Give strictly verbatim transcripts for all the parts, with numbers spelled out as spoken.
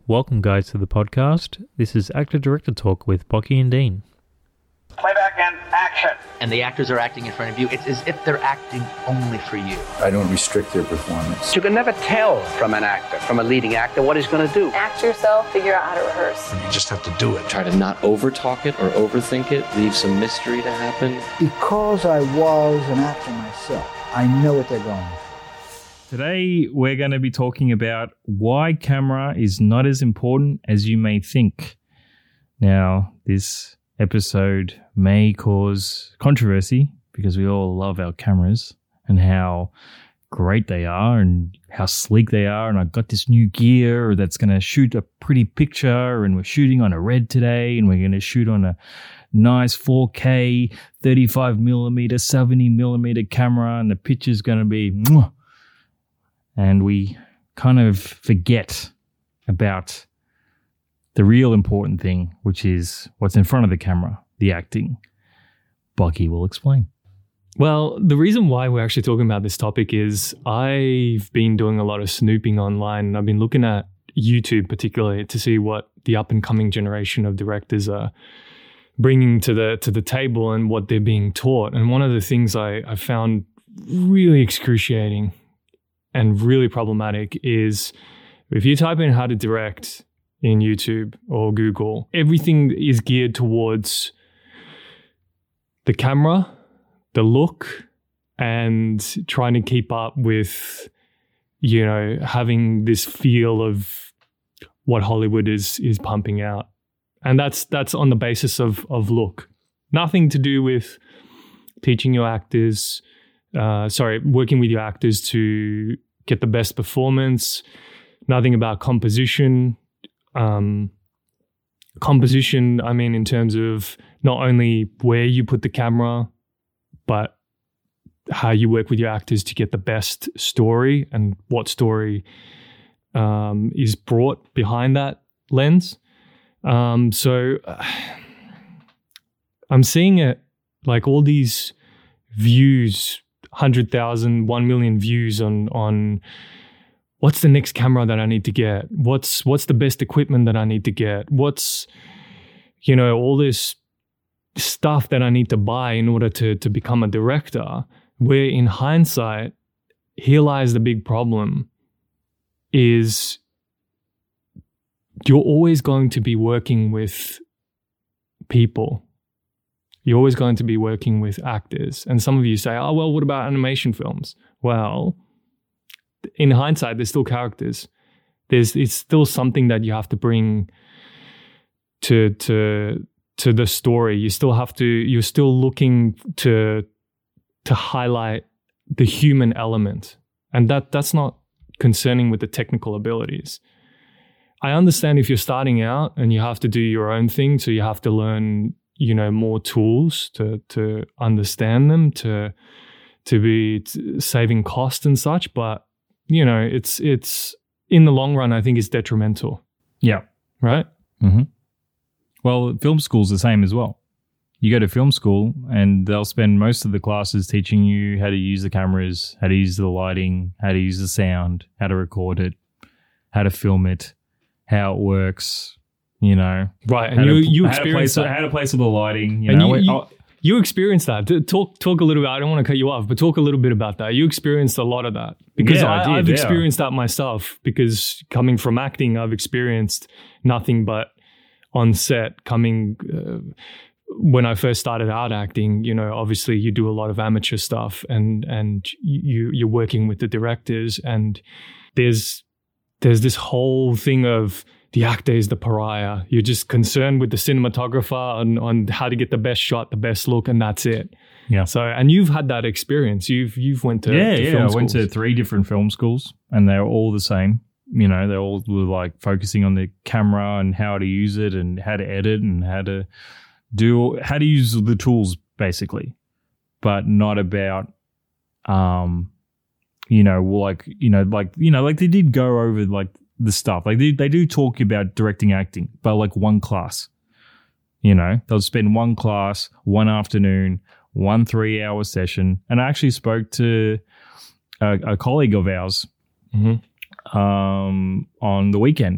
Welcome, guys, to the podcast. This is Actor-Director Talk with Bocky and Dean. Playback and action. And the actors are acting in front of you. It's as if they're acting only for you. I don't restrict their performance. You can never tell from an actor, from a leading actor, what he's going to do. Act yourself, figure out how to rehearse. You just have to do it. Try to not over-talk it or overthink it. Leave some mystery to happen. Because I was an actor myself, I know what they're going for. Today, we're going to be talking about why camera is not as important as you may think. Now, this episode may cause controversy because we all love our cameras and how great they are and how sleek they are. And I've got this new gear that's going to shoot a pretty picture, and we're shooting on a Red today, and we're going to shoot on a nice four K, thirty-five millimeter, seventy millimeter camera, and the picture's going to be mwah. And we kind of forget about the real important thing, which is what's in front of the camera, the acting. Bocky will explain. Well, the reason why we're actually talking about this topic is I've been doing a lot of snooping online, and I've been looking at YouTube particularly to see what the up-and-coming generation of directors are bringing to the to the table and what they're being taught. And one of the things I, I found really excruciating and really problematic is if you type in how to direct in YouTube or Google, everything is geared towards the camera, the look, and trying to keep up with, you know, having this feel of what Hollywood is is pumping out. And that's that's on the basis of of look. Nothing to do with teaching your actors, uh, sorry, working with your actors to get the best performance. Nothing about composition. Um, composition, I mean, in terms of not only where you put the camera, but how you work with your actors to get the best story and what story um, is brought behind that lens. Um, so uh, I'm seeing it like all these views, one hundred thousand, one million views on on what's the next camera that I need to get? What's what's the best equipment that I need to get? What's, you know, all this stuff that I need to buy in order to to become a director, where in hindsight, here lies the big problem, is you're always going to be working with people. You're always going to be working with actors. And some of you say, oh, well, what about animation films? Well, in hindsight, there's still characters. There's it's still something that you have to bring to to to the story. You still have to, you're still looking to to highlight the human element. And that that's not concerning with the technical abilities. I understand if you're starting out and you have to do your own thing, so you have to learn, you know, more tools to to understand them, to to be t- saving cost and such. But, you know, it's it's in the long run, I think it's detrimental. Yeah. Right? Mm-hmm. Well, film school's the same as well. You go to film school and they'll spend most of the classes teaching you how to use the cameras, how to use the lighting, how to use the sound, how to record it, how to film it, how it works, you know. Right, and you to, you how experience to place, that. How to place all the lighting, you and know. You, you, oh, you experienced that. Talk talk a little bit. I don't want to cut you off, but talk a little bit about that. You experienced a lot of that. Because yeah, I, I did, I've yeah. experienced that myself, because coming from acting, I've experienced nothing but on set coming... Uh, when I first started out acting, you know, obviously you do a lot of amateur stuff, and and you you're working with the directors, and there's there's this whole thing of the actor is the pariah. You're just concerned with the cinematographer on on how to get the best shot, the best look, and that's it. Yeah. So, and you've had that experience. You've you've went to yeah to yeah. film I went schools. to three different film schools, and they're all the same. You know, they all were like focusing on the camera and how to use it and how to edit and how to do how to use the tools basically, but not about um you know like you know like you know like they did go over like the stuff, like they, they do talk about directing acting, but like one class, you know, they'll spend one class, one afternoon, one three hour session. And I actually spoke to a, a colleague of ours mm-hmm. um on the weekend,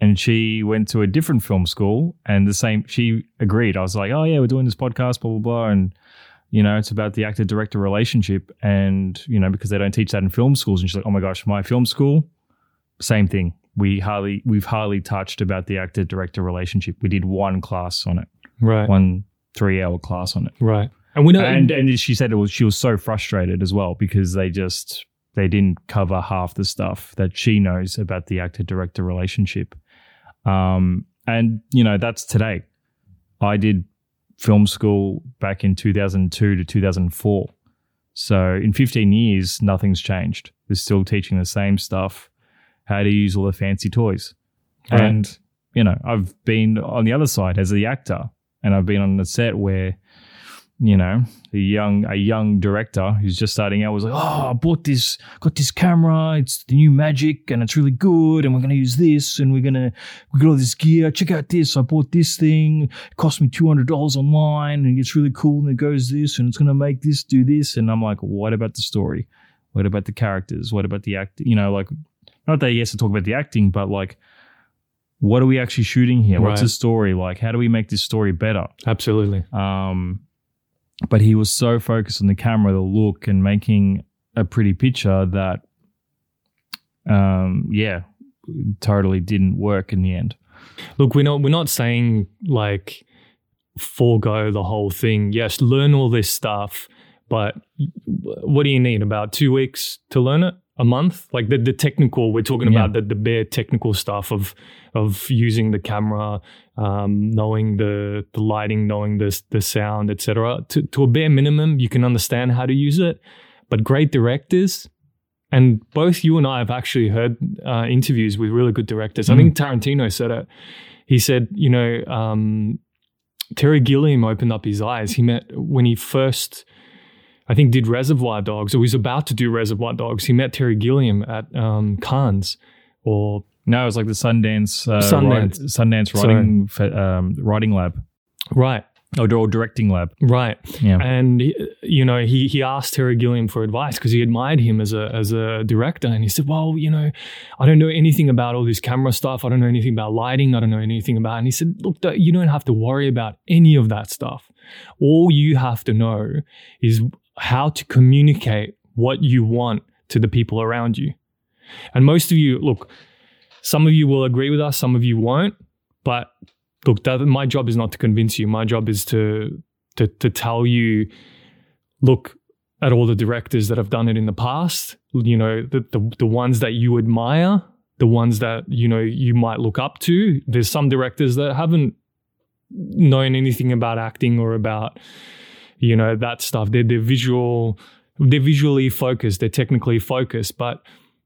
and she went to a different film school, and the same, she agreed. I was like, oh yeah, we're doing this podcast, blah, blah, blah. And, you know, it's about the actor director relationship. And, you know, because they don't teach that in film schools. And she's like, oh my gosh, my film school, same thing. We hardly, we've hardly touched about the actor director relationship. We did one class on it, right? One three hour class on it, right? And we know, and and she said it was, she was so frustrated as well because they just they didn't cover half the stuff that she knows about the actor director relationship. Um, and you know that's today. I did film school back in two thousand two to two thousand four, so in fifteen years, nothing's changed. They're still teaching the same stuff. How to use all the fancy toys. Right. And, you know, I've been on the other side as the actor, and I've been on the set where, you know, a young a young director who's just starting out was like, oh, I bought this, got this camera, it's the new Magic and it's really good and we're going to use this and we're going to, we got all this gear, check out this, I bought this thing, it cost me two hundred dollars online and it's really cool and it goes this and it's going to make this do this. And I'm like, what about the story? What about the characters? What about the act? You know, like, not that he has to talk about the acting, but like, what are we actually shooting here? What's right. the story? Like, how do we make this story better? Absolutely. Um, but he was so focused on the camera, the look, and making a pretty picture that, um, yeah, totally didn't work in the end. Look, we're not we're not saying like forego the whole thing. Yes, learn all this stuff, but what do you need? About two weeks to learn it? A month? Like the, the technical, we're talking yeah. about the, the bare technical stuff of of using the camera, um, knowing the the lighting, knowing the, the sound, et cetera. To, to a bare minimum, you can understand how to use it. But great directors, and both you and I have actually heard uh, interviews with really good directors. Mm. I think Tarantino said it. He said, you know, um, Terry Gilliam opened up his eyes. He met when he first... I think did Reservoir Dogs, or was about to do Reservoir Dogs. He met Terry Gilliam at um, Cannes, or no, it was like the Sundance, uh, Sundance, write, Sundance writing um, writing lab, right? Or, or directing lab, right? Yeah. And you know, he he asked Terry Gilliam for advice because he admired him as a as a director, and he said, "Well, you know, I don't know anything about all this camera stuff. I don't know anything about lighting. I don't know anything about." And he said, "Look, you don't have to worry about any of that stuff. All you have to know is how to communicate what you want to the people around you." And most of you, look, some of you will agree with us, some of you won't. But look, that, my job is not to convince you. My job is to, to, to tell you, look at all the directors that have done it in the past, you know, the, the, the ones that you admire, the ones that, you know, you might look up to. There's some directors that haven't known anything about acting or about, you know, that stuff. They're, they're visual, they're visually focused, they're technically focused. But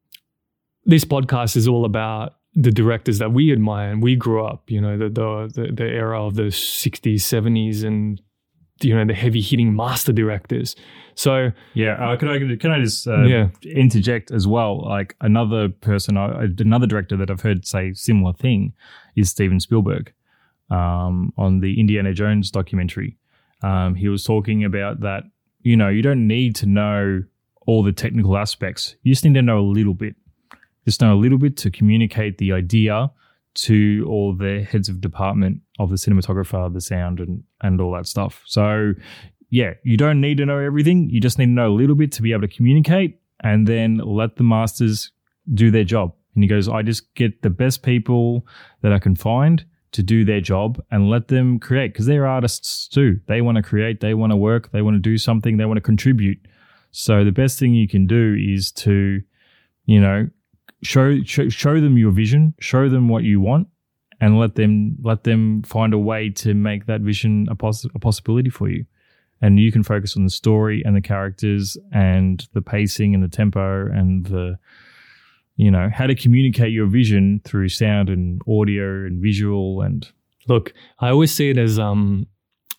this podcast is all about the directors that we admire and we grew up, you know, the the the era of the sixties, seventies, and, you know, the heavy hitting master directors. So yeah, uh, can I can I just uh, yeah. interject as well? Like another person, uh, another director that I've heard say similar thing is Steven Spielberg um, on the Indiana Jones documentary. Um, he was talking about that, you know, you don't need to know all the technical aspects. You just need to know a little bit. Just know a little bit to communicate the idea to all the heads of department of the cinematographer, the sound, and, and all that stuff. So, yeah, you don't need to know everything. You just need to know a little bit to be able to communicate, and then let the masters do their job. And he goes, I just get the best people that I can find to do their job and let them create, because they're artists too. They want to create, they want to work, they want to do something, they want to contribute. So the best thing you can do is to, you know, show show, show them your vision, show them what you want, and let them let them find a way to make that vision a, poss- a possibility for you. And you can focus on the story and the characters and the pacing and the tempo and the, you know, how to communicate your vision through sound and audio and visual. And look, I always see it as um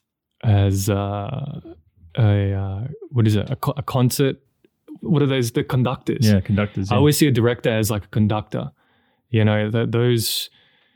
as uh, a uh, what is it a, co- a concert. What are those? The conductors. Yeah, conductors. Yeah. I always see a director as like a conductor. You know, the, those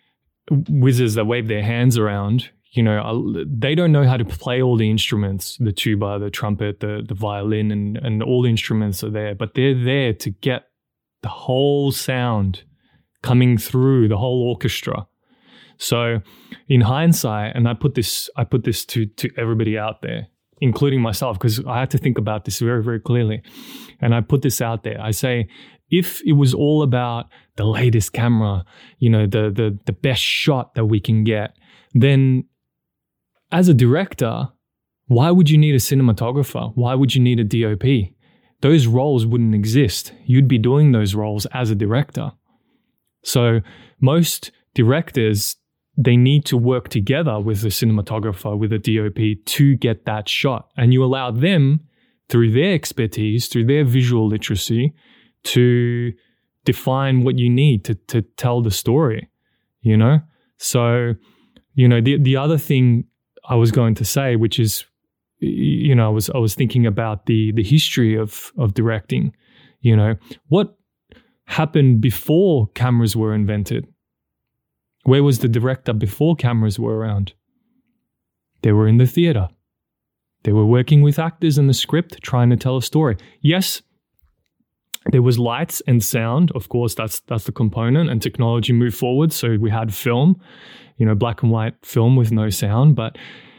wizards that wave their hands around, you know, they don't know how to play all the instruments, the tuba, the trumpet, the the violin, and, and all the instruments are there. But they're there to get the whole sound coming through the whole orchestra. So in hindsight, and I put this, I put this to, to everybody out there, including myself, because I had to think about this very, very clearly. And I put this out there. I say, if it was all about the latest camera, you know, the the the best shot that we can get, then as a director, why would you need a cinematographer? Why would you need a D O P? Those roles wouldn't exist. You'd be doing those roles as a director. So most directors, they need to work together with a cinematographer, with a D O P to get that shot. And you allow them, through their expertise, through their visual literacy, to define what you need to, to tell the story, you know? So, you know, the the other thing I was going to say, which is, you know, I was I was thinking about the the history of of directing, you know, what happened before cameras were invented? Where was the director before cameras were around? They were in the theater. They were working with actors and the script, trying to tell a story. Yes, there was lights and sound. Of course, that's that's the component, and technology moved forward. So we had film, you know, black and white film with no sound. But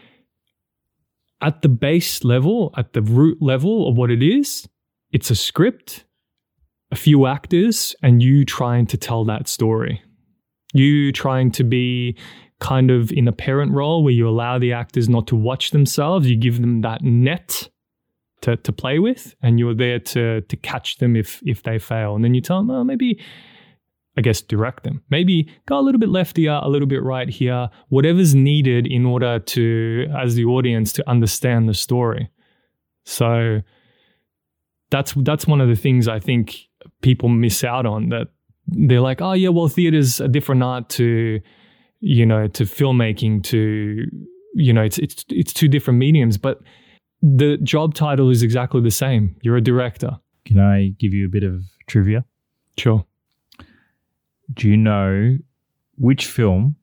at the base level, at the root level of what it is, it's a script, a few actors, and you trying to tell that story. You trying to be kind of in a parent role where you allow the actors not to watch themselves. You give them that net to, to play with, and you're there to to catch them if if they fail. And then you tell them, oh, maybe, I guess, direct them. Maybe go a little bit left here, a little bit right here, whatever's needed in order to, as the audience, to understand the story. So that's that's one of the things I think people miss out on, that they're like, oh yeah, well, theater's a different art to, you know, to filmmaking, to, you know, it's it's it's two different mediums, but the job title is exactly the same. You're a director. Can I give you a bit of trivia? Sure. Do you know which film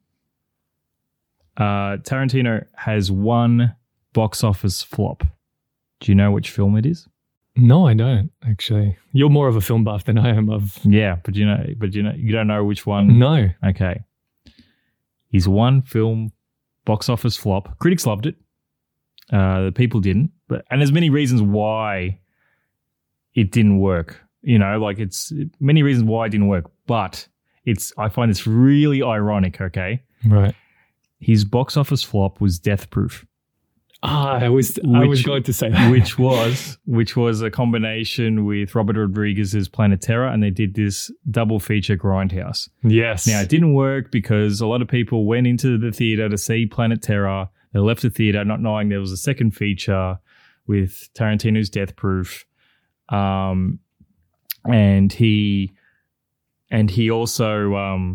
uh, Tarantino has one box office flop? Do you know which film it is? No, I don't, actually. You're more of a film buff than I am. Of Yeah, but you know, but you know, you don't know which one? No. Okay. His one film box office flop. Critics loved it. Uh, the people didn't. But and there's many reasons why it didn't work. You know, like it's many reasons why it didn't work. But it's I find this really ironic, okay? Right. His box office flop was Death Proof. Ah, I was I was going to say that. which was which was a combination with Robert Rodriguez's Planet Terror, and they did this double feature Grindhouse. Yes. Now, it didn't work because a lot of people went into the theater to see Planet Terror. They left the theater not knowing there was a second feature with Tarantino's Death Proof. Um, and he and he also um,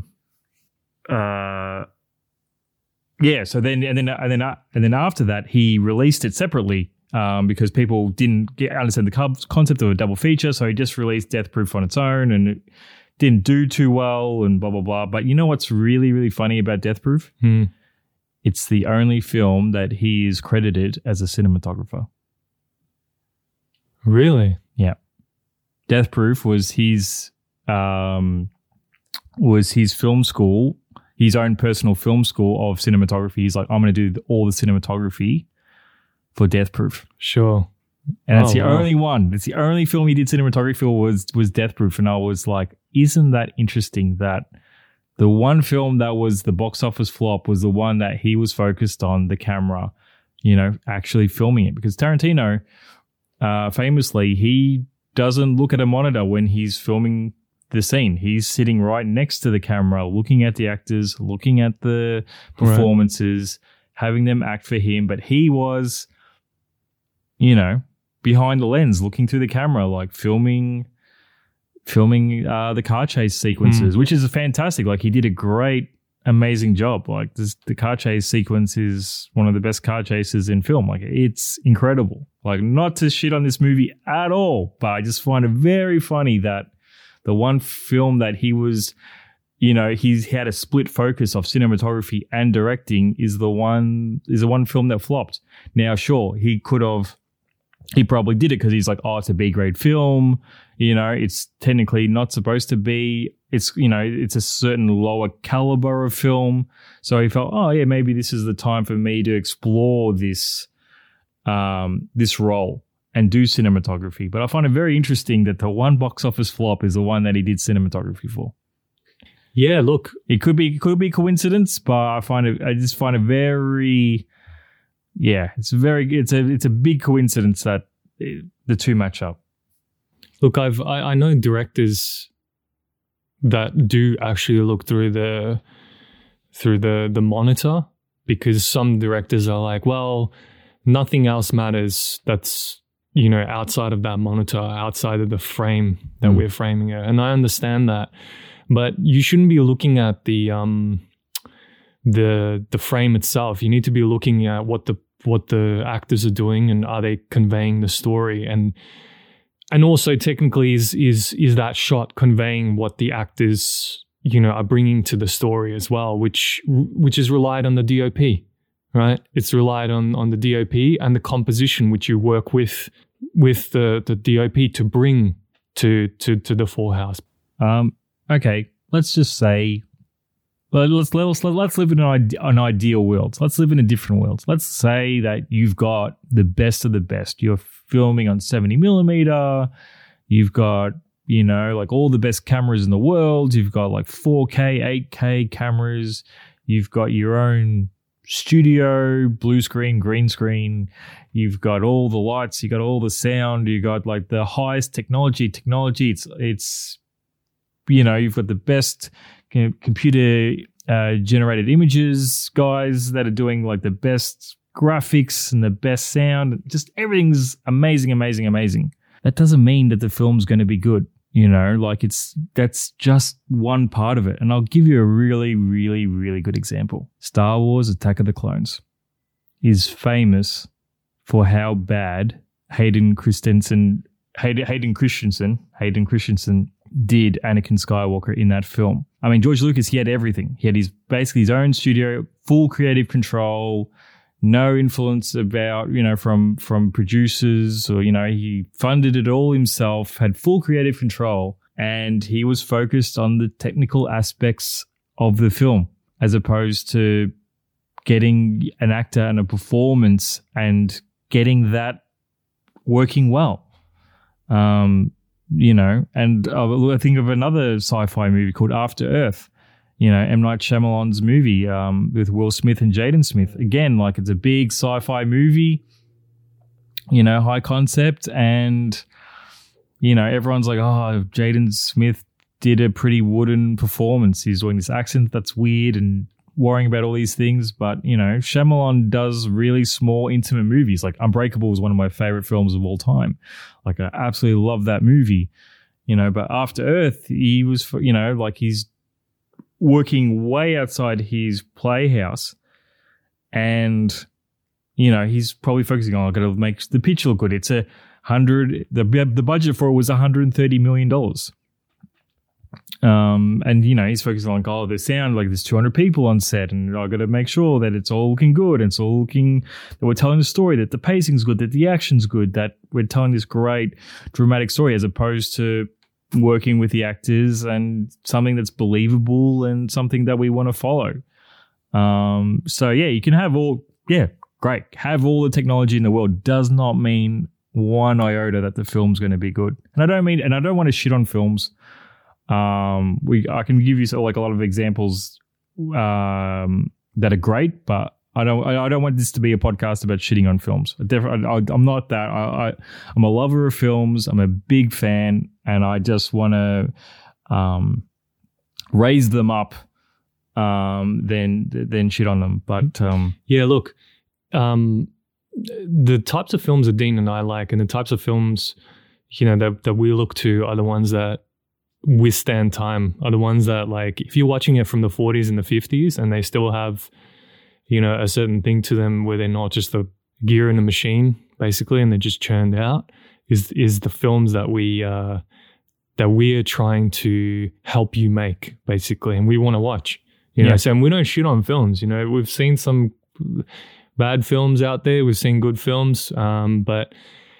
uh Yeah, so then and then and then uh, and then after that, he released it separately um, because people didn't get, understand the co- concept of a double feature. So he just released Death Proof on its own, and it didn't do too well, and blah blah blah. But you know what's really really funny about Death Proof? Hmm. It's the only film that he is credited as a cinematographer. Really? Yeah, Death Proof was his um, was his film school. His own personal film school of cinematography. He's like, I'm going to do all the cinematography for Death Proof. Sure. And it's Oh, the wow. only one. It's the only film he did cinematography for was, was Death Proof. And I was like, isn't that interesting that the one film that was the box office flop was the one that he was focused on, the camera, you know, actually filming it. Because Tarantino, uh, famously, he doesn't look at a monitor when he's filming the scene. He's sitting right next to the camera, looking at the actors, looking at the performances, right, having them act for him. But he was, you know, behind the lens, looking through the camera, like filming, filming uh, the car chase sequences, mm. which is fantastic. Like he did a great, amazing job. Like this, the car chase sequence is one of the best car chases in film. Like it's incredible. Like not to shit on this movie at all, but I just find it very funny that the one film that he was, you know, he's had a split focus of cinematography and directing is the one is the one film that flopped. Now, sure, he could have he probably did it because he's like, oh, it's a B grade film. You know, it's technically not supposed to be. It's, you know, it's a certain lower caliber of film. So he felt, oh yeah, maybe this is the time for me to explore this, um, this role and do cinematography. But I find it very interesting that the one box office flop is the one that he did cinematography for. Yeah, look, it could be, it could be coincidence, but I find it, I just find it very, yeah, it's very, it's a, it's a big coincidence that it, the two match up. Look, I've, I, I know directors that do actually look through the, through the, the monitor, because some directors are like, well, nothing else matters that's, you know, outside of that monitor, outside of the frame that mm. we're framing it. And I understand that. But you shouldn't be looking at the um, the the frame itself. You need to be looking at what the what the actors are doing and are they conveying the story, and and also technically is is is that shot conveying what the actors, you know, are bringing to the story as well, which which is relied on the D O P, right? It's relied on on the D O P and the composition which you work with with the the D O P to bring to to to the full house. Um. Okay, let's just say, let's let's let's live in an, an ideal world. Let's live in a different world. Let's say that you've got the best of the best. You're filming on seventy millimeter. You've got, you know, like all the best cameras in the world. You've got like four K, eight K cameras. You've got your own studio, blue screen, green screen. You've got all the lights. You got all the sound. You got like the highest technology. Technology. It's it's. You know, you've got the best computer uh, generated images guys that are doing like the best graphics and the best sound. Just everything's amazing, amazing, amazing. That doesn't mean that the film's going to be good. You know, like it's that's just one part of it. And I'll give you a really, really, really good example. Star Wars Attack of the Clones is famous for how bad Hayden Christensen, Hayden, Hayden Christensen, Hayden Christensen did Anakin Skywalker in that film. I mean, George Lucas, he had everything. He had his basically his own studio, full creative control, no influence about, you know, from from producers, or, you know, he funded it all himself, had full creative control, and he was focused on the technical aspects of the film as opposed to getting an actor and a performance and getting that working well. Um You know, and uh, I think of another sci-fi movie called After Earth, you know, M. Night Shyamalan's movie um, with Will Smith and Jaden Smith. Again, like it's a big sci-fi movie, you know, high concept. And, you know, everyone's like, oh, Jaden Smith did a pretty wooden performance. He's doing this accent that's weird and worrying about all these things. But, you know, Shyamalan does really small, intimate movies. Like Unbreakable is one of my favorite films of all time. Like I absolutely love that movie, you know, but After Earth, he was, you know, like he's working way outside his playhouse and, you know, he's probably focusing on, I've got to make the picture look good. It's a hundred, the, the budget for it was one hundred thirty million dollars. Um, and, you know, he's focusing on, oh, the sound, like there's two hundred people on set and I've got to make sure that it's all looking good and it's all looking, that we're telling the story, that the pacing's good, that the action's good, that we're telling this great dramatic story as opposed to working with the actors and something that's believable and something that we want to follow. Um, so, yeah, you can have all, yeah, great. Have all the technology in the world does not mean one iota that the film's going to be good. And I don't mean, and I don't want to shit on films. Um, we I can give you so, like a lot of examples um, that are great, but I don't I, I don't want this to be a podcast about shitting on films. I definitely, I, I'm not that. I, I I'm a lover of films. I'm a big fan, and I just want to um, raise them up, um, then then shit on them. But um, yeah, look, um, the types of films that Dean and I like, and the types of films, you know, that that we look to are the ones that withstand time, are the ones that, like, if you're watching it from the forties and the fifties and they still have, you know, a certain thing to them where they're not just the gear in the machine basically and they're just churned out, is is the films that we uh that we're trying to help you make basically, and we want to watch, you know. Yeah. So, and we don't shit on films, you know. We've seen some bad films out there, we've seen good films, um but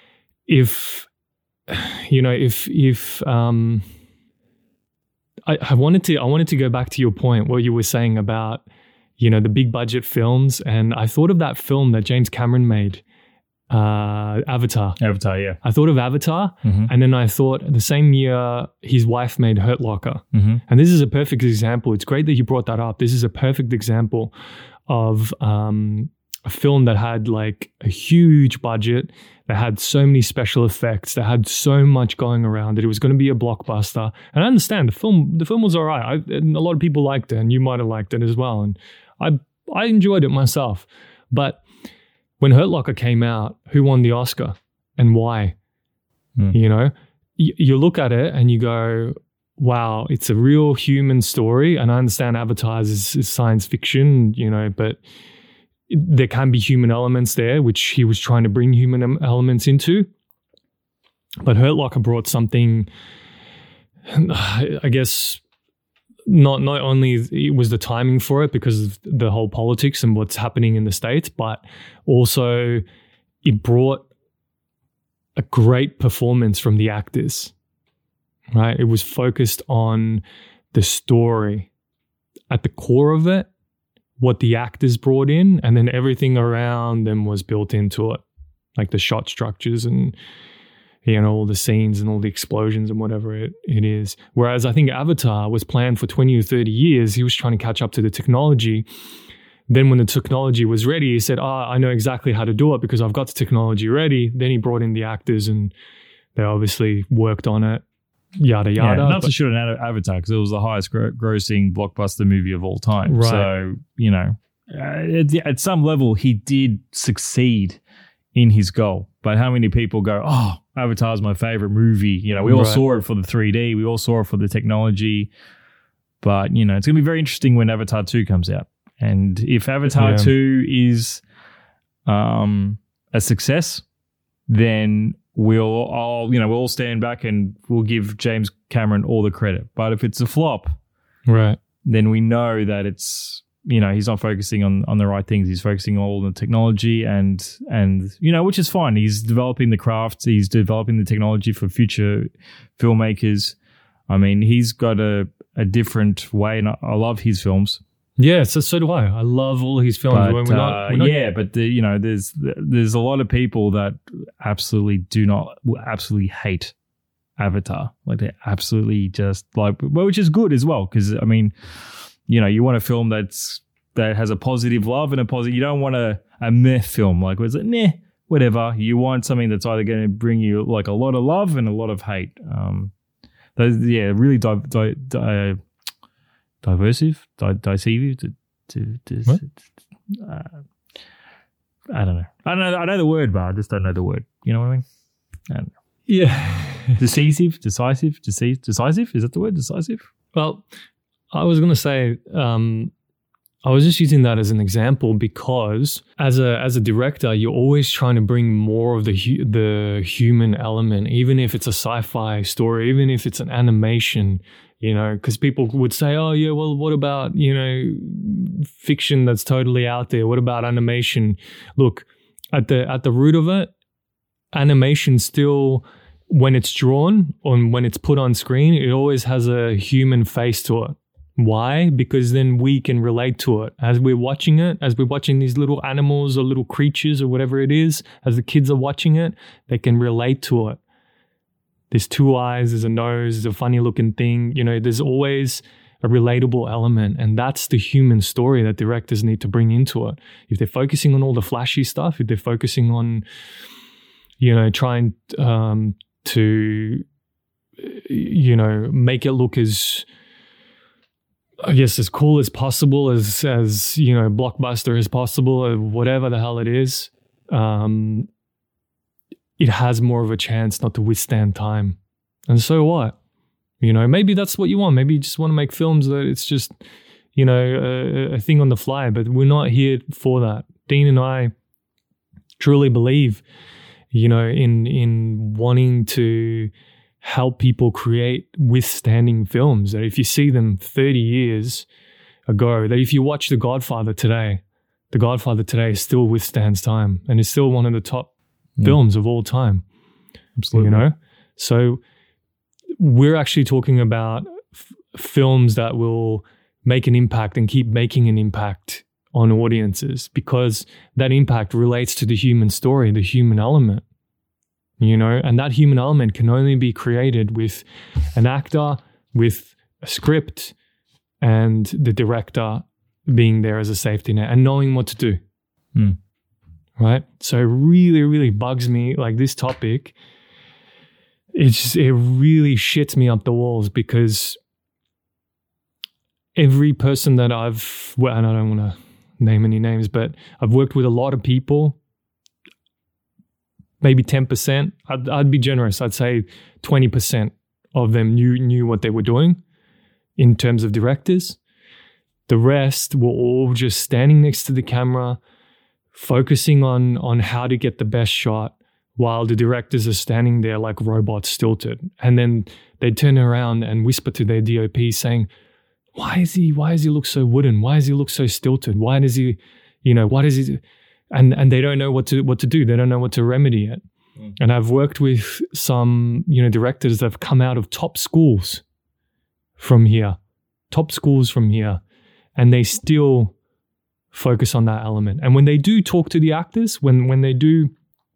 if, you know, if, if, um, I, I wanted to, I wanted to go back to your point, what you were saying about, you know, the big budget films. And I thought of that film that James Cameron made, uh, Avatar. Avatar, yeah. I thought of Avatar, mm-hmm. and then I thought the same year his wife made Hurt Locker. Mm-hmm. And this is a perfect example. It's great that you brought that up. This is a perfect example of um, a film that had like a huge budget, that had so many special effects, that had so much going around it. It was going to be a blockbuster. And I understand the film. The film was all right. I, and a lot of people liked it, and you might have liked it as well. And I I enjoyed it myself. But when Hurt Locker came out, who won the Oscar and why? Mm. You know, you, you look at it and you go, wow, it's a real human story. And I understand Avatar is, is science fiction, you know, but it, there can be human elements there, which he was trying to bring human elements into. But Hurt Locker brought something, I guess, Not not only it was the timing for it because of the whole politics and what's happening in the States, but also it brought a great performance from the actors, right? It was focused on the story at the core of it, what the actors brought in, and then everything around them was built into it, like the shot structures and, you know, all the scenes and all the explosions and whatever it, it is. Whereas I think Avatar was planned for twenty or thirty years. He was trying to catch up to the technology. Then when the technology was ready, he said, oh, I know exactly how to do it because I've got the technology ready. Then he brought in the actors and they obviously worked on it, yada, yada. Yeah, not but, to shoot an Avatar because it was the highest gro- grossing blockbuster movie of all time. Right. So, you know, uh, at, at some level, he did succeed in his goal. But how many people go, oh, Avatar's my favorite movie. You know, we all right. saw it for the three D. We all saw it for the technology. But, you know, it's going to be very interesting when Avatar two comes out. And if Avatar yeah. two is um, a success, then we'll all, you know, we'll all stand back and we'll give James Cameron all the credit. But if it's a flop, right, then we know that it's, you know, he's not focusing on, on the right things. He's focusing all on the technology and, and, you know, which is fine. He's developing the craft. He's developing the technology for future filmmakers. I mean, he's got a, a different way, and I, I love his films. Yeah, so so do I. I love all his films. But, we're not, we're uh, not, yeah, but the, you know, there's there's a lot of people that absolutely do not, absolutely hate Avatar. Like they absolutely just like, well, which is good as well because I mean, you know, you want a film that's that has a positive love and a positive. You don't want a a meh film like where it's like meh, whatever. You want something that's either going to bring you like a lot of love and a lot of hate. Um, those yeah, really di- di- di- uh, Diversive, di- divisive, to, to, to, uh, I don't know. I don't know. I know the word, but I just don't know the word. You know what I mean? I don't know. Yeah. Decisive, decisive, decisive, decisive. Is that the word? Decisive? Well, I was going to say, um, I was just using that as an example because as a as a director, you're always trying to bring more of the hu- the human element, even if it's a sci-fi story, even if it's an animation. You know, because people would say, oh, yeah, well, what about, you know, fiction that's totally out there? What about animation? Look, at the at the root of it, animation still, when it's drawn or when it's put on screen, it always has a human face to it. Why? Because then we can relate to it. As we're watching it, as we're watching these little animals or little creatures or whatever it is, as the kids are watching it, they can relate to it. There's two eyes, there's a nose, there's a funny looking thing. You know, there's always a relatable element. And that's the human story that directors need to bring into it. If they're focusing on all the flashy stuff, if they're focusing on, you know, trying um, to, you know, make it look as, I guess, as cool as possible, as, as you know, blockbuster as possible, or whatever the hell it is, um, it has more of a chance not to withstand time. And so what? You know, maybe that's what you want. Maybe you just want to make films that it's just, you know, a, a thing on the fly, but we're not here for that. Dean and I truly believe, you know, in in wanting to help people create withstanding films, that if you see them thirty years ago, that if you watch The Godfather today, The Godfather today still withstands time and is still one of the top films of all time. Absolutely. You know? So we're actually talking about f- films that will make an impact and keep making an impact on audiences, because that impact relates to the human story, the human element, you know, and that human element can only be created with an actor, with a script, and the director being there as a safety net and knowing what to do. Mm. Right? So it really, really bugs me, like this topic. It's just, it really shits me up the walls, because every person that I've, well, and I don't want to name any names, but I've worked with a lot of people, maybe ten percent. I'd, I'd be generous. I'd say twenty percent of them knew knew what they were doing in terms of directors. The rest were all just standing next to the camera, focusing on on how to get the best shot, while the directors are standing there like robots, stilted. And then they turn around and whisper to their D O P saying, why is he, why does he look so wooden? Why does he look so stilted? Why does he, you know, why does he, and, and they don't know what to, what to do. They don't know what to remedy it. Mm. And I've worked with some, you know, directors that have come out of top schools from here, top schools from here, and they still focus on that element. And when they do talk to the actors, when, when they do,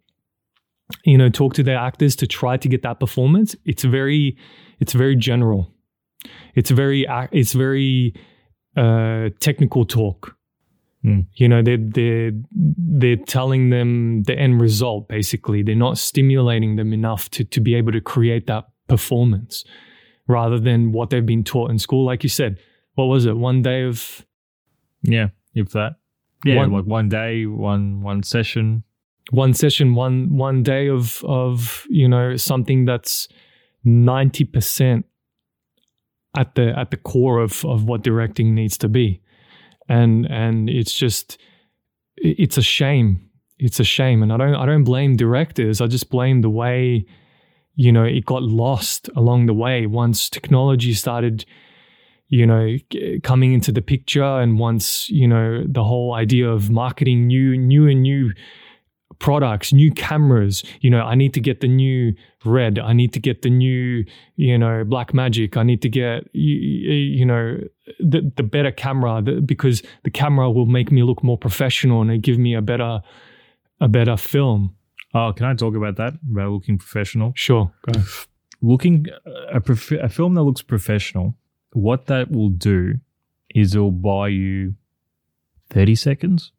you know, talk to their actors to try to get that performance, it's very, it's very general. It's very, it's very uh, technical talk. Mm. You know, they're, they're, they're telling them the end result, basically. They're not stimulating them enough to, to be able to create that performance, rather than what they've been taught in school. Like you said, what was it? One day of... Yeah, if that. Yeah, one, like one day, one one session. One session, one one day of, of you know, something that's ninety percent at the at the core of, of what directing needs to be. And and it's just, it's a shame. It's a shame. And I don't I don't blame directors. I just blame the way, you know, it got lost along the way once technology started, you know, coming into the picture, and once, you know, the whole idea of marketing new, new and new products, new cameras. You know, I need to get the new Red. I need to get the new, you know, Blackmagic. I need to get, you, you know, the the better camera, the, because the camera will make me look more professional and give me a better, a better film. Oh, can I talk about that? About looking professional? Sure, go. Looking a, prof- a film that looks professional, what that will do is it'll buy you thirty seconds,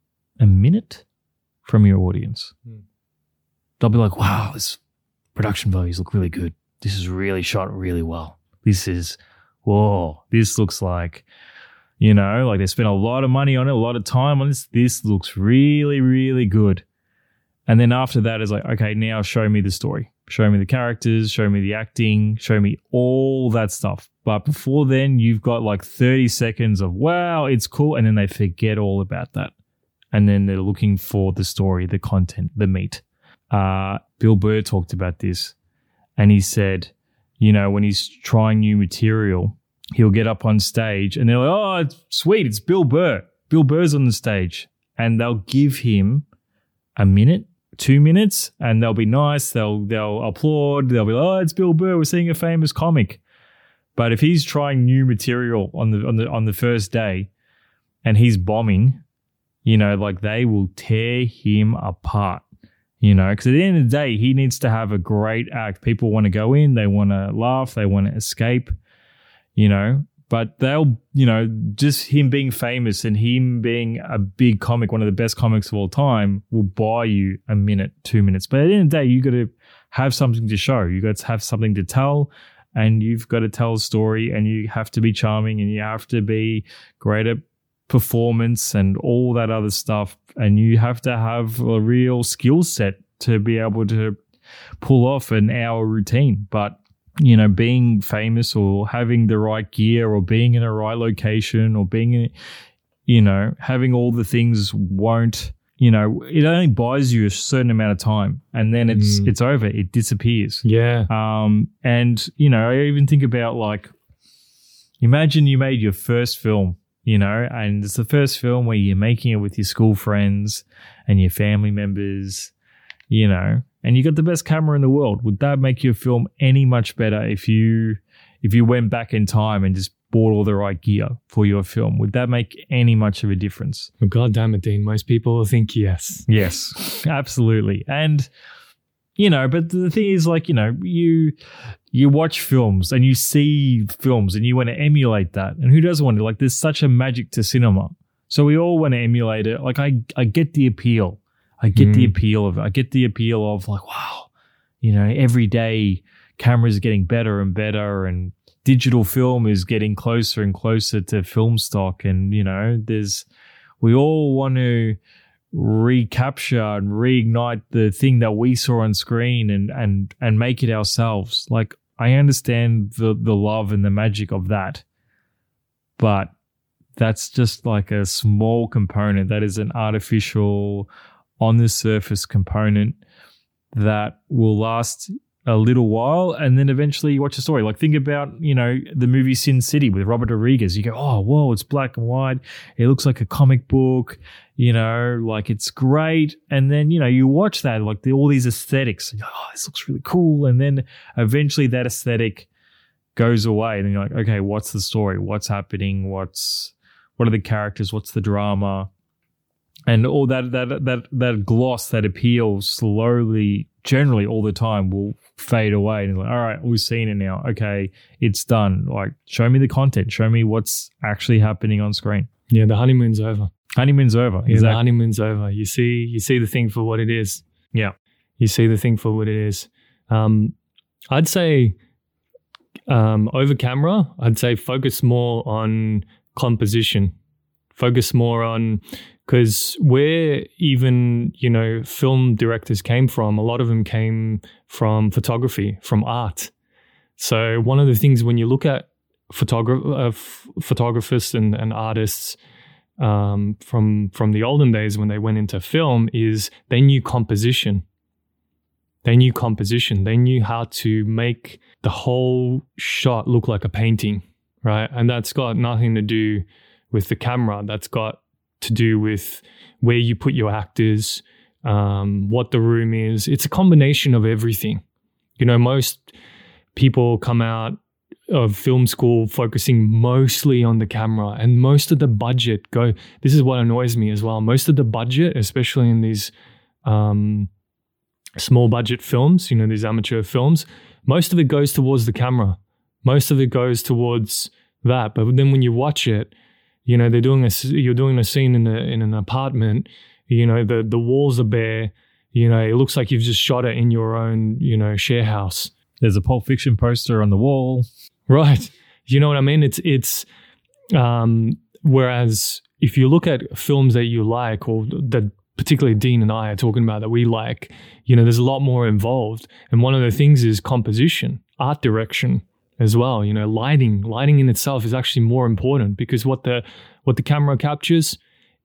a minute from your audience. Hmm. They'll be like, wow, this production values look really good. This is really shot really well. This is, whoa, this looks like, you know, like they spent a lot of money on it, a lot of time on this. This looks really, really good. And then after that is like, okay, now show me the story. Show me the characters, show me the acting, show me all that stuff. But before then, you've got like thirty seconds of, wow, it's cool. And then they forget all about that. And then they're looking for the story, the content, the meat. Uh, Bill Burr talked about this. And he said, you know, when he's trying new material, he'll get up on stage and they're like, oh, it's sweet, it's Bill Burr. Bill Burr's on the stage. And they'll give him a minute, two minutes, and they'll be nice. They'll they'll applaud. They'll be like, oh, it's Bill Burr. We're seeing a famous comic. But if he's trying new material on the on the on the first day and he's bombing, you know, like they will tear him apart, you know, because at the end of the day, he needs to have a great act. People want to go in, they want to laugh, they want to escape, you know, but they'll, you know, just him being famous and him being a big comic, one of the best comics of all time, will buy you a minute, two minutes. But at the end of the day, you got to have something to show. You got to have something to tell, and you've got to tell a story, and you have to be charming, and you have to be great at performance and all that other stuff, and you have to have a real skill set to be able to pull off an hour routine. But you know, being famous or having the right gear or being in a right location or being in, you know, having all the things won't, you know, it only buys you a certain amount of time, and then it's mm. it's over, it disappears. Yeah. Um and you know, I even think about, like, imagine you made your first film, you know, and it's the first film where you're making it with your school friends and your family members, you know, and you got the best camera in the world. Would that make your film any much better if you if you went back in time and just bought all the right gear for your film? Would that make any much of a difference? Well, God damn it, Dean. Most people will think yes. Yes, absolutely. And, you know, but the thing is, like, you know, you you watch films and you see films and you want to emulate that. And who doesn't want to? Like, there's such a magic to cinema. So we all want to emulate it. Like, I, I get the appeal. I get mm. the appeal of it. I get the appeal of, like, wow, you know, every day cameras are getting better and better, and digital film is getting closer and closer to film stock. And, you know, there's, we all want to recapture and reignite the thing that we saw on screen and, and, and make it ourselves. Like, I understand the, the love and the magic of that, but that's just like a small component. That is an artificial, on the surface component that will last a little while, and then eventually you watch a story. Like, think about, you know, the movie Sin City with Robert Rodriguez. You go, oh, whoa, it's black and white. It looks like a comic book, you know, like, it's great. And then, you know, you watch that, like, the, all these aesthetics. You go, oh, this looks really cool. And then eventually that aesthetic goes away. And you're like, okay, what's the story? What's happening? What's, what are the characters? What's the drama? And all that, that, that, that gloss, that appeal slowly, generally all the time, will fade away. And like, all right, we've seen it now. Okay, it's done. Like, show me the content. Show me what's actually happening on screen. Yeah, the honeymoon's over. Honeymoon's over. Yeah, exactly. The honeymoon's over. You see, you see the thing for what it is. Yeah. You see the thing for what it is. Um, I'd say um, over camera, I'd say focus more on composition. Focus more on, because where even, you know, film directors came from, a lot of them came from photography, from art. So one of the things when you look at photogra- uh, f- photographers and, and artists um, from from the olden days when they went into film is they knew composition. They knew composition. They knew how to make the whole shot look like a painting, right? And that's got nothing to do with the camera. That's got to do with where you put your actors, um, what the room is. It's a combination of everything. You know, most people come out of film school focusing mostly on the camera, and most of the budget go, this is what annoys me as well. Most of the budget, especially in these um, small budget films, you know, these amateur films, most of it goes towards the camera. Most of it goes towards that. But then when you watch it, you know, they're doing a, you're doing a scene in a, in an apartment, you know, the, the walls are bare, you know, it looks like you've just shot it in your own, you know, share house. There's a Pulp Fiction poster on the wall. Right. You know what I mean? It's, it's, um, whereas if you look at films that you like, or that particularly Dean and I are talking about that we like, you know, there's a lot more involved. And one of the things is composition, art direction as well. You know, lighting, lighting in itself is actually more important, because what the, what the camera captures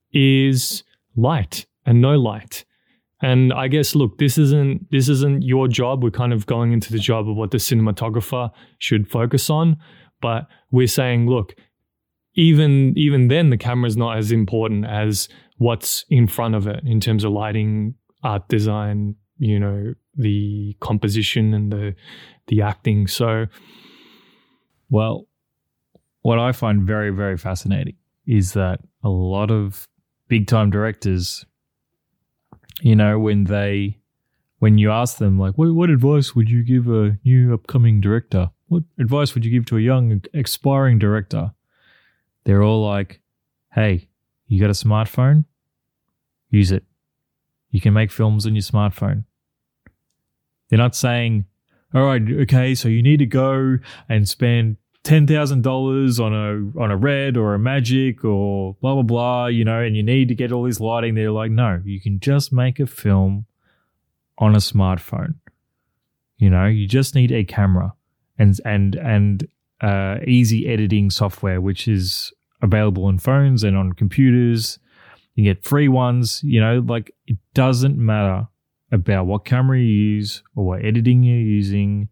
is light and no light. And I guess, look, this isn't, this isn't your job. We're kind of going into the job of what the cinematographer should focus on. But we're saying, look, even, even then the camera's not as important as what's in front of it in terms of lighting, art design, you know, the composition and the, the acting. So, well, what I find very, very fascinating is that a lot of big-time directors, you know, when they, when you ask them, like, what, what advice would you give a new upcoming director? What advice would you give to a young, aspiring director? They're all like, hey, you got a smartphone? Use it. You can make films on your smartphone. They're not saying, all right, okay, so you need to go and spend ten thousand dollars on a on a Red or a Magic or blah, blah, blah, you know, and you need to get all this lighting. They're like, no, you can just make a film on a smartphone. You know, you just need a camera and and and uh, easy editing software, which is available on phones and on computers. You get free ones, you know, like, it doesn't matter about what camera you use or what editing you're using.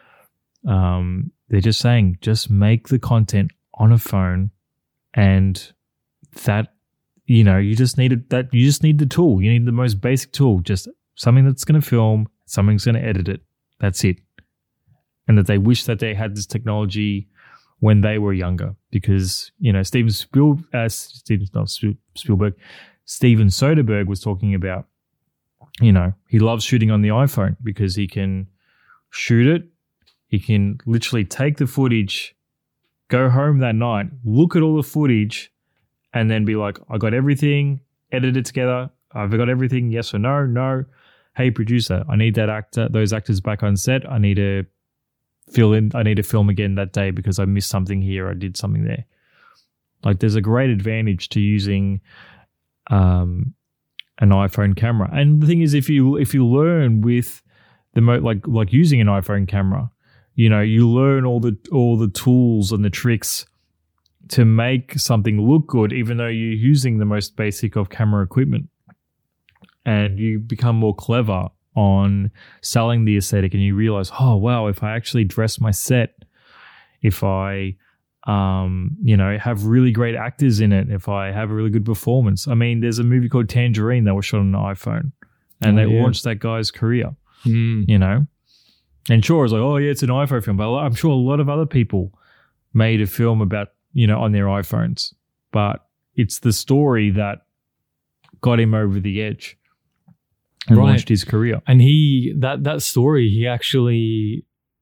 Um, they're just saying, just make the content on a phone, and that, you know, you just need a, that. You just need the tool. You need the most basic tool. Just something that's going to film, something's going to edit it. That's it. And that they wish that they had this technology when they were younger, because, you know, Steven Spiel, uh, Steven, not Spielberg, Steven Soderbergh was talking about, you know, he loves shooting on the iPhone because he can shoot it. He can literally take the footage, go home that night, look at all the footage, and then be like, I got everything, edit it together. I've got everything, yes or no, no. Hey, producer, I need that actor, those actors back on set. I need to fill in, I need to film again that day because I missed something here, I did something there. Like, there's a great advantage to using um, an iPhone camera. And the thing is, if you if you learn with the mo- like like using an iPhone camera, you know, you learn all the all the tools and the tricks to make something look good, even though you're using the most basic of camera equipment. And you become more clever on selling the aesthetic, and you realize, oh, wow, if I actually dress my set, if I, um, you know, have really great actors in it, if I have a really good performance. I mean, there's a movie called Tangerine that was shot on an iPhone, and oh, they yeah. launched that guy's career, mm. you know. And sure, it's like, oh, yeah, it's an iPhone film, but I'm sure a lot of other people made a film about, you know, on their iPhones, but it's the story that got him over the edge and right. launched his career. And he that that story, he actually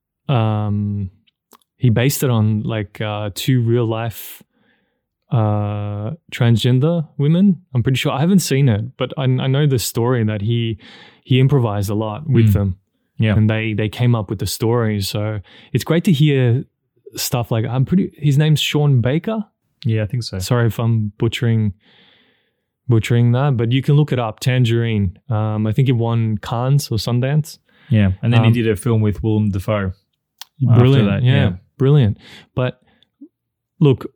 um he based it on like uh two real life uh transgender women. I'm pretty sure. I haven't seen it, but I, I know the story that he he improvised a lot with mm. them. Yeah. And they they came up with the story. So it's great to hear stuff like, I'm pretty his name's Sean Baker. Yeah, I think so. Sorry if I'm butchering butchering that, but you can look it up. Tangerine. Um, I think he won Cannes or Sundance. Yeah, and then um, he did a film with Willem Dafoe. Brilliant. That, yeah, yeah, brilliant. But look,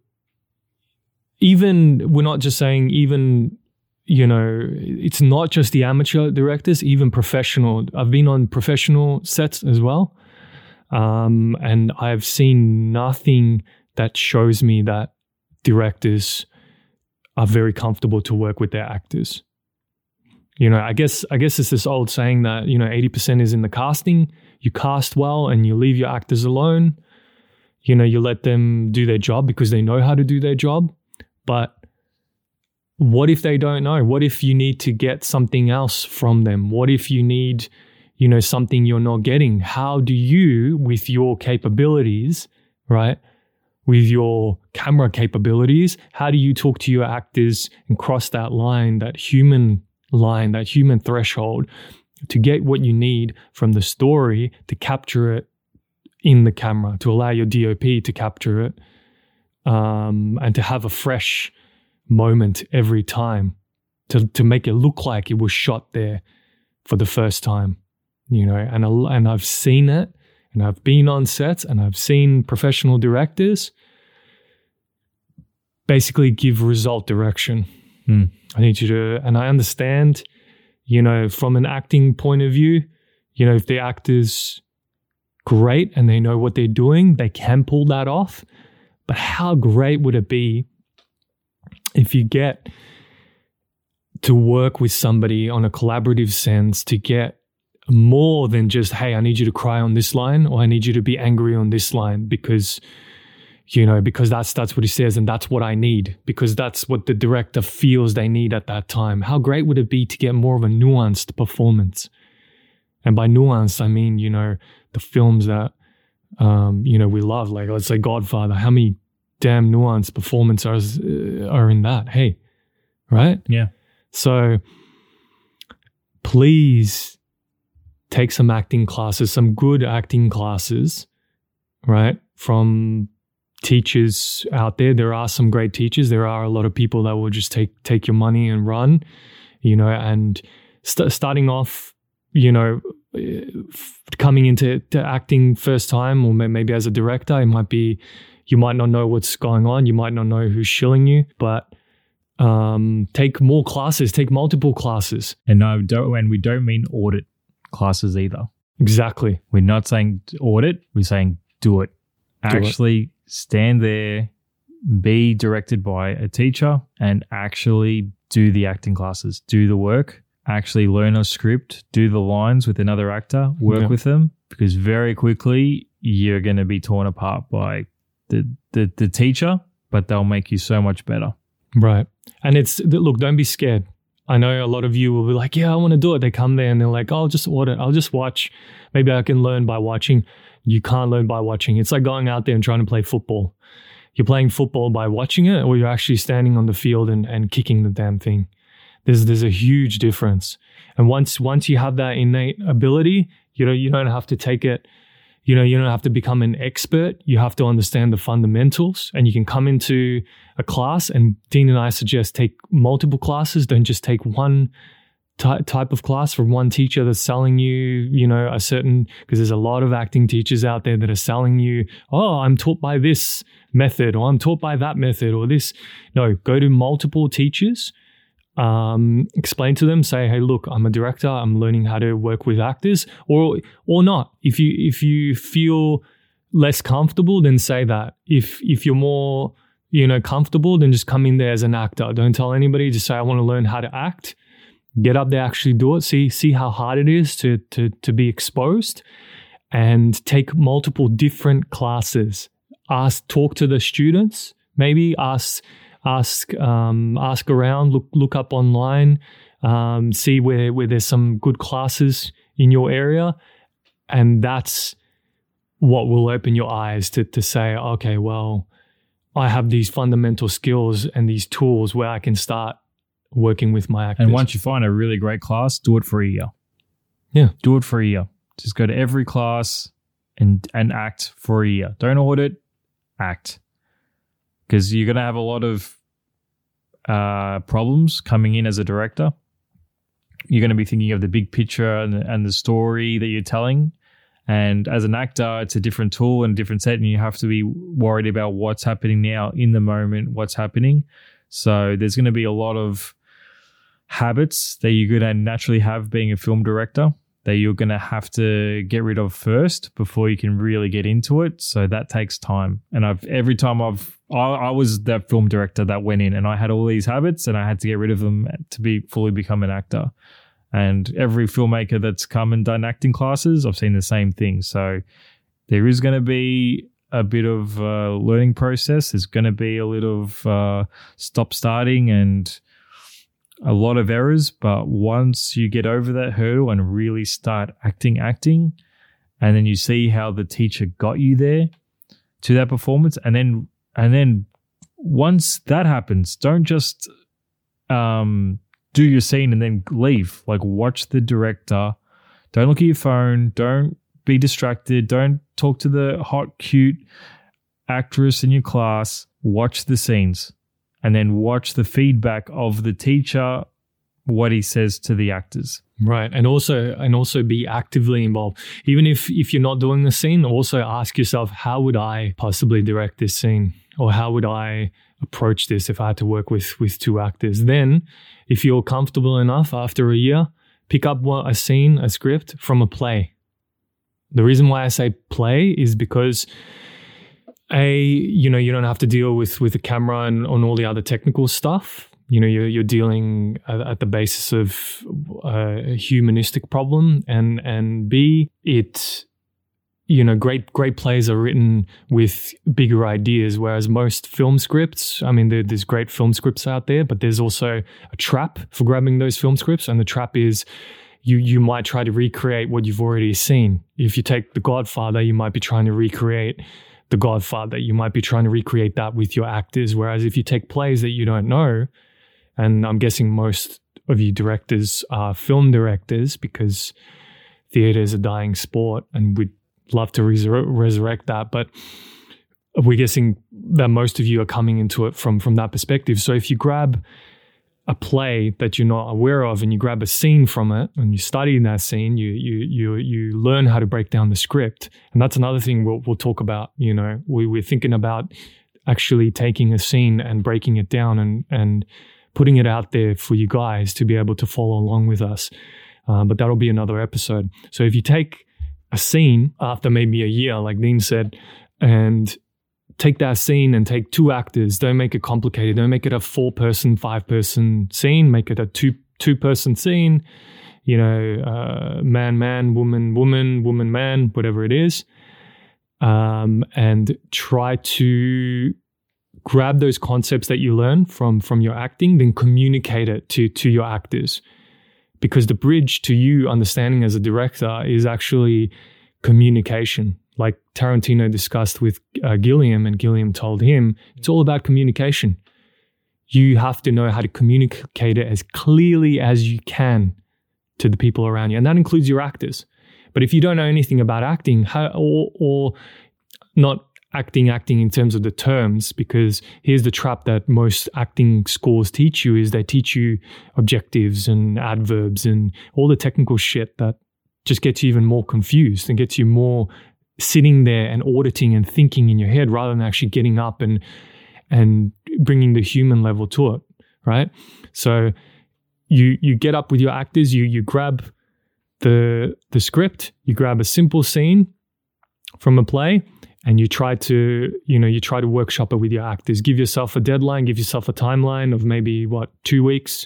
even we're not just saying even, you know, it's not just the amateur directors, even professional. I've been on professional sets as well, um, and I've seen nothing that shows me that directors are very comfortable to work with their actors. You know, I guess I guess it's this old saying that, you know, eighty percent is in the casting. You cast well and you leave your actors alone. You know, you let them do their job because they know how to do their job. But what if they don't know? What if you need to get something else from them? What if you need, you know, something you're not getting? How do you, with your capabilities, right, with your camera capabilities, how do you talk to your actors and cross that line, that human line, that human threshold, to get what you need from the story to capture it in the camera, to allow your D O P to capture it, um, and to have a fresh moment every time, to to make it look like it was shot there for the first time, you know. And and I've seen it, and I've been on sets, and I've seen professional directors basically give result direction. Hmm. I need you to, and I understand, you know, from an acting point of view, you know, if the actor's great and they know what they're doing, they can pull that off. But how great would it be if you get to work with somebody on a collaborative sense to get more than just, hey, I need you to cry on this line, or I need you to be angry on this line because, you know, because that's that's what he says and that's what I need, because that's what the director feels they need at that time. How great would it be to get more of a nuanced performance? And by nuanced, I mean, you know, the films that, um, you know, we love, like, let's say Godfather. How many damn nuanced performances are, are in that? Hey, right? Yeah. So please take some acting classes, some good acting classes, right, from teachers out there. There are some great teachers. There are a lot of people that will just take take your money and run, you know, and st- starting off, you know, f- coming into to acting first time, or maybe as a director, it might be, you might not know what's going on. You might not know who's shilling you, but um, take more classes, take multiple classes. And no, don't, and we don't mean audit classes either. Exactly. We're not saying audit. We're saying do it. Do Actually it. Stand there, be directed by a teacher, and actually do the acting classes, do the work, actually learn a script, do the lines with another actor, work Yeah. with them, because very quickly you're going to be torn apart by the, the, the teacher, but they'll make you so much better. Right. And it's, look, don't be scared. I know a lot of you will be like, yeah, I want to do it. They come there and they're like, oh, I'll just order, I'll just watch. Maybe I can learn by watching. You can't learn by watching. It's like going out there and trying to play football. You're playing football by watching it, or you're actually standing on the field and, and kicking the damn thing. There's there's a huge difference. And once once you have that innate ability, you know, you don't have to take it, you know, you don't have to become an expert. You have to understand the fundamentals, and you can come into a class, and Dean and I suggest take multiple classes. Don't just take one ty- type of class from one teacher that's selling you, you know, a certain, because there's a lot of acting teachers out there that are selling you, oh, I'm taught by this method, or I'm taught by that method, or this. No, go to multiple teachers. Um, explain to them, say, hey, look, I'm a director. I'm learning how to work with actors, or or not. If you if you feel less comfortable, then say that. If if you're more, you know, comfortable, then just come in there as an actor. Don't tell anybody. Just say, I want to learn how to act. Get up there, actually do it. See see how hard it is to to to be exposed, and take multiple different classes. Ask, talk to the students. Maybe ask. Ask um, ask around, look look up online, um, see where, where there's some good classes in your area, and that's what will open your eyes to to say, okay, well, I have these fundamental skills and these tools where I can start working with my actors. And once you find a really great class, do it for a year. Yeah. Do it for a year. Just go to every class and and act for a year. Don't audit, act. Because you're going to have a lot of uh, problems coming in as a director. You're going to be thinking of the big picture and, and the story that you're telling. And as an actor, it's a different tool and a different set, and you have to be worried about what's happening now in the moment, what's happening. So there's going to be a lot of habits that you're going to naturally have being a film director that you're going to have to get rid of first before you can really get into it. So that takes time. And I've every time I've I, I was that film director that went in, and I had all these habits, and I had to get rid of them to be fully become an actor. And every filmmaker that's come and done acting classes, I've seen the same thing. So there is going to be a bit of a learning process. There's going to be a little of uh, stop starting and a lot of errors, but once you get over that hurdle and really start acting, acting, and then you see how the teacher got you there to that performance, and then and then once that happens, don't just um, do your scene and then leave. Like, watch the director. Don't look at your phone. Don't be distracted. Don't talk to the hot, cute actress in your class. Watch the scenes. And then watch the feedback of the teacher, what he says to the actors. Right. And also and also be actively involved. Even if, if you're not doing the scene, also ask yourself, how would I possibly direct this scene? Or how would I approach this if I had to work with, with two actors? Then, if you're comfortable enough after a year, pick up a scene, a script from a play. The reason why I say play is because A, you know, you don't have to deal with, with the camera and on all the other technical stuff. You know, you're, you're dealing at, at the basis of a humanistic problem. And, and B, it, you know, great, great plays are written with bigger ideas, whereas most film scripts, I mean, there, there's great film scripts out there, but there's also a trap for grabbing those film scripts. And the trap is you, you might try to recreate what you've already seen. If you take The Godfather, you might be trying to recreate The Godfather. You might be trying to recreate that with your actors. Whereas if you take plays that you don't know, and I'm guessing most of you directors are film directors because theatre is a dying sport and we'd love to resur- resurrect that. But we're guessing that most of you are coming into it from, from that perspective. So if you grab a play that you're not aware of and you grab a scene from it and you study that scene, you you you you learn how to break down the script. And that's another thing we'll we'll talk about. You know, we, we're thinking about actually taking a scene and breaking it down and and putting it out there for you guys to be able to follow along with us. Um, but that'll be another episode. So if you take a scene after maybe a year, like Dean said, and take that scene and take two actors. Don't make it complicated. Don't make it a four-person, five-person scene. Make it a two two-person scene, you know, uh, man, man, woman, woman, woman, man, whatever it is, um, and try to grab those concepts that you learn from from your acting, then communicate it to to your actors. Because the bridge to you understanding as a director is actually communication. Like Tarantino discussed with uh, Gilliam, and Gilliam told him, it's all about communication. You have to know how to communicate it as clearly as you can to the people around you. And that includes your actors. But if you don't know anything about acting, how, or, or not acting, acting in terms of the terms, because here's the trap that most acting schools teach you is they teach you objectives and adverbs and all the technical shit that just gets you even more confused and gets you more sitting there and auditing and thinking in your head rather than actually getting up and and bringing the human level to it, right? So you you get up with your actors, you you grab the the script, you grab a simple scene from a play, and you try to, you know, you try to workshop it with your actors. Give yourself a deadline, give yourself a timeline of maybe, what, two weeks.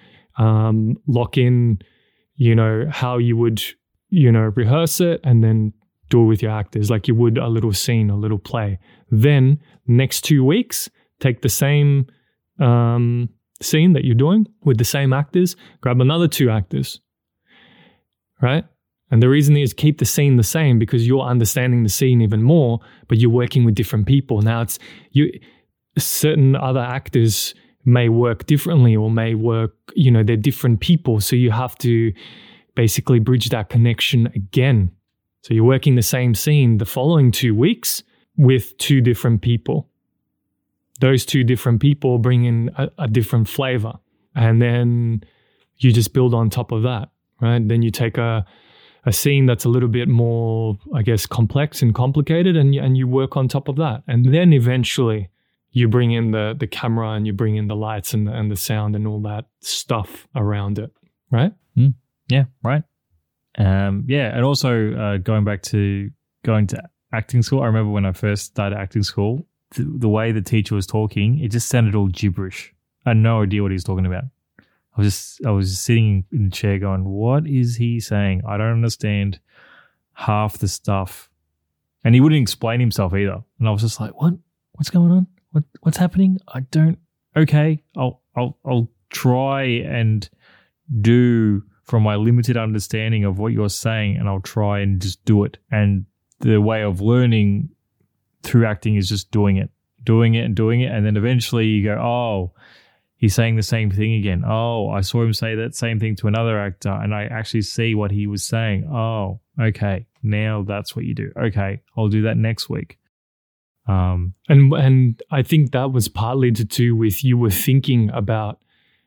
Um, lock in, you know, how you would, you know, rehearse it, and then do it with your actors like you would a little scene, a little play. Then next two weeks, take the same um, scene that you're doing with the same actors, grab another two actors, right? And the reason is keep the scene the same because you're understanding the scene even more, but you're working with different people. Now it's you. Certain other actors may work differently or may work, you know, they're different people. So you have to basically bridge that connection again. So you're working the same scene the following two weeks with two different people. Those two different people bring in a, a different flavor. And then you just build on top of that, right? Then you take a, a scene that's a little bit more, I guess, complex and complicated, and, and you work on top of that. And then eventually you bring in the, the camera and you bring in the lights and the, and the sound and all that stuff around it, right? Mm. Yeah, right. Um, yeah, and also uh, going back to going to acting school, I remember when I first started acting school, th- the way the teacher was talking, it just sounded all gibberish. I had no idea what he was talking about. I was just, I was just sitting in the chair going, what is he saying? I don't understand half the stuff. And he wouldn't explain himself either. And I was just like, what? What's going on? What? What's happening? I don't. Okay, I'll, I'll, I'll try and do from my limited understanding of what you're saying, and I'll try and just do it. And the way of learning through acting is just doing it, doing it and doing it. And then eventually you go, oh, he's saying the same thing again. Oh, I saw him say that same thing to another actor, and I actually see what he was saying. Oh, okay. Now that's what you do. Okay, I'll do that next week. Um, and and I think that was partly to do with you were thinking about,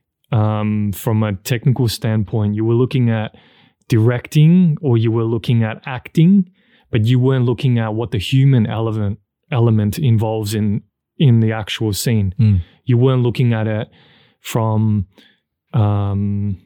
um, from a technical standpoint, you were looking at directing or you were looking at acting, but you weren't looking at what the human element element involves in in the actual scene. Mm. You weren't looking at it from um,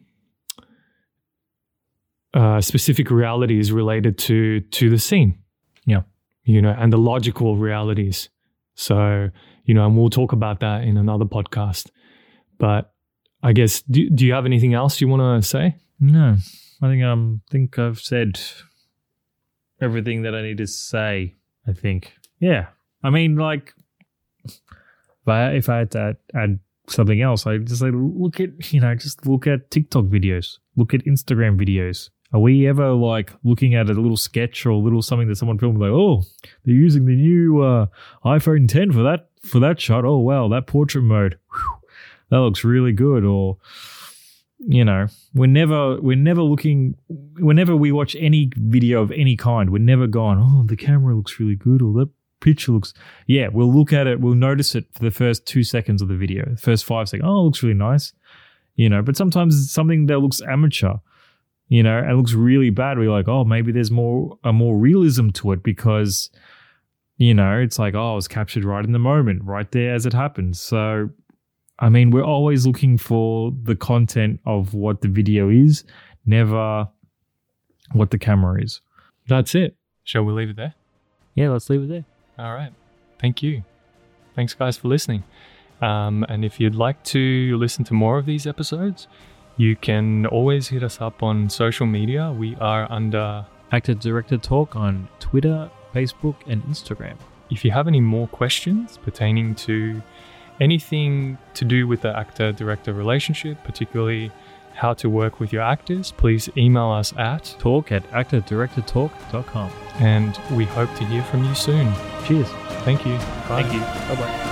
uh, specific realities related to to the scene. Yeah. You know, and the logical realities. So, you know, and we'll talk about that in another podcast. But I guess, do, do you have anything else you want to say? No, I think um think I've said everything that I need to say. I think, yeah. I mean, like, if I, if I had to add, add something else, I just like look at you know just look at TikTok videos, look at Instagram videos. Are we ever like looking at a little sketch or a little something that someone filmed like, oh, they're using the new uh, iPhone ten for that for that shot. Oh wow, that portrait mode, whew, that looks really good. Or you know, we're never we're never looking. Whenever we watch any video of any kind, we're never going, oh, the camera looks really good, or that picture looks. Yeah, we'll look at it, we'll notice it for the first two seconds of the video, the first five seconds. Oh, it looks really nice, you know. But sometimes it's something that looks amateur. You know, and it looks really bad. We're like, oh, maybe there's more a more realism to it because, you know, it's like, oh, it was captured right in the moment, right there as it happened. So, I mean, we're always looking for the content of what the video is, never what the camera is. That's it. Shall we leave it there? Yeah, let's leave it there. All right. Thank you. Thanks, guys, for listening. Um, and if you'd like to listen to more of these episodes, You can always hit us up on social media. We are under Actor Director Talk on Twitter, Facebook, and Instagram. If you have any more questions pertaining to anything to do with the actor-director relationship, particularly how to work with your actors, please email us at Talk at actor director talk dot com. and we hope to hear from you soon. Cheers. Thank you. Bye. Thank you. Bye-bye.